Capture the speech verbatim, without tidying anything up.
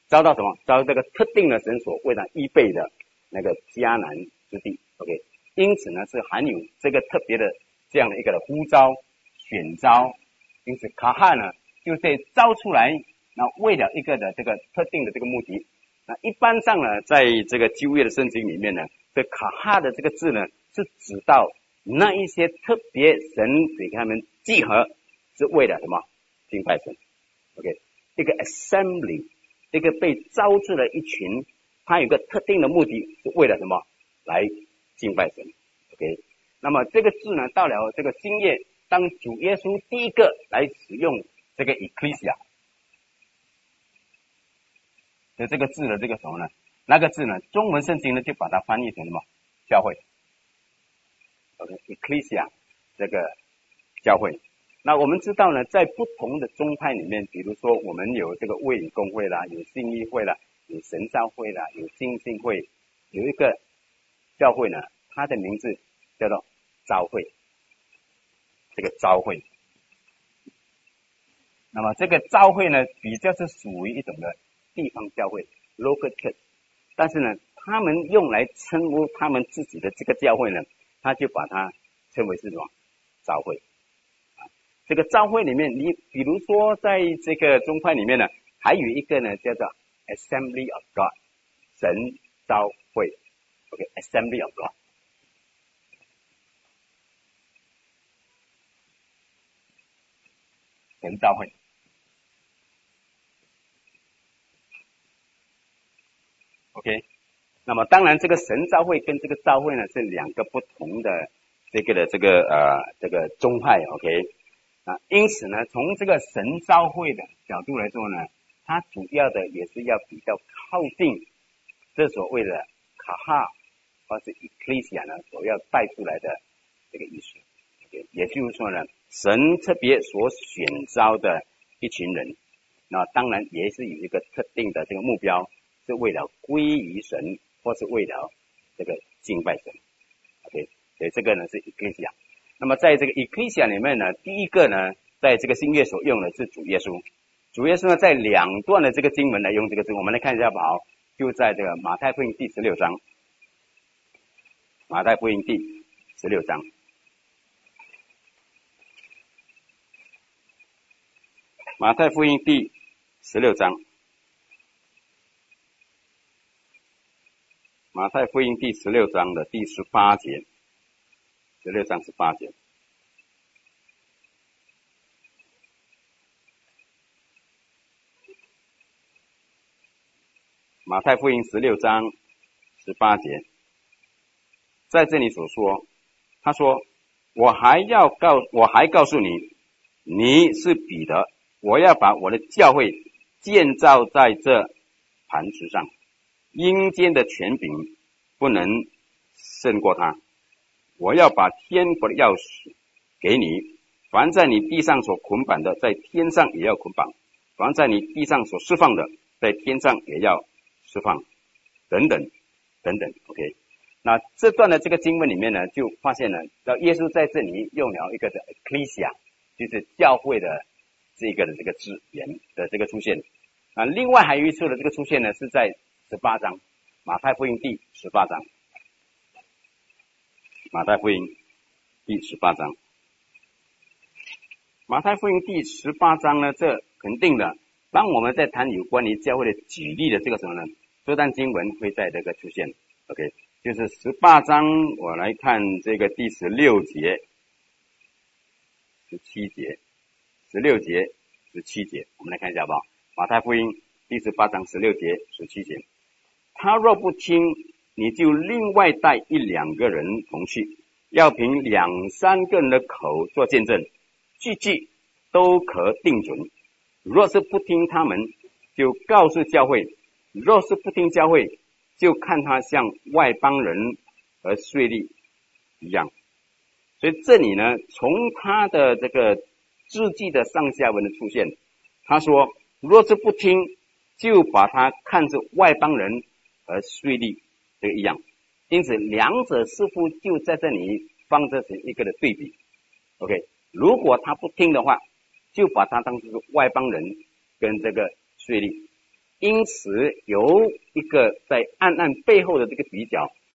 遭到什么？遭到这个特定的神所为他预备的那个迦南之地。OK， 因此呢是含有这个特别的这样的一个的呼召、选召，因此卡哈呢就被招出来，那为了一个的这个特定的这个目的。那一般上呢，在这个旧约的圣经里面呢，这卡哈的这个字呢是指到那一些特别神给他们集合，是为了什么？敬拜神。OK， 一个 assembly， 一个被招致的一群，它有个特定的目的，是为了什么？来敬拜神。OK， 那么这个字呢，到了这个新约，当主耶稣第一个来使用这个 ecclesia 的这个字的这个时候呢，那个字呢，中文圣经呢就把它翻译成什么？教会。OK， ecclesia 这个教会。那我们知道呢，在不同的宗派里面，比如说我们有这个卫理公会啦，有信义会啦，有神召会啦，有浸信会，有一个教会呢，它的名字叫做召会。这个召会，那么这个召会呢，比较是属于一种的地方教会 （local church）， 但是呢，他们用来称呼他们自己的这个教会呢，他就把它称为是什么？召会。这个召会里面，你比如说在这个宗派里面呢，还有一个呢叫做 Assembly of God， 神召会。OK， Assembly of God。神召会。OK， 那么当然这个神召会跟这个召会呢是两个不同的这个的这个呃这个宗派。OK。啊，因此呢，从这个神召会的角度来说呢，它主要的也是要比较靠近这所谓的卡哈或是 ecclesia 呢所要带出来的这个意思。也就是说呢，神特别所选召的一群人，那当然也是有一个特定的这个目标，是为了归于神，或是为了这个敬拜神。OK， 所以这个呢是 ecclesia。那么在这个 ecclesia 里面呢，第一个呢，在这个新约所用的是主耶稣。主耶稣呢，在两段的这个经文来用这个字，我们来看一下吧。就在这个马太福音第十六章，马太福音第十六章，马太福音第十六章，马太福音第十六章的第十八节，十六章十八节。马太福音十六章十八节，在这里所说，他说：“我还要告，我还告诉你，你是彼得，我要把我的教会建造在这磐石上，阴间的权柄不能胜过他。我要把天国的钥匙给你，凡在你地上所捆绑的，在天上也要捆绑；凡在你地上所释放的，在天上也要释放，等等等等。OK， 那这段的这个经文里面呢，就发现了，到耶稣在这里用了一个的 ecclesia， 就是教会的这个的这个字眼的这个出现。啊，另外还有一处的这个出现呢，是在十八章，马太福音第十八章，马太福音第十八章，马太福音第十八章呢，这肯定的。当我们在谈有关于教会的举例的这个时候呢，这段经文会在这个出现。OK， 就是十八章，我来看这个第十六节、十七节、十六节、十七节，我们来看一下好不好？马太福音第十八章十六节、十七节，他若不听，你就另外带一两个人同去，要凭两三个人的口做见证，句句都可定准。若是不听他们，就告诉教会；若是不听教会，就看他像外邦人和税吏一样。所以这里呢，从他的这个字句的上下文的出现，他说若是不听，就把他看作外邦人和税吏这个一样。因此两者似乎就在这里放这成一个的对比。 OK， 如果他不听的话，就把他当作是外邦人跟这个税吏。 因此有一个在暗暗背后的这个比较，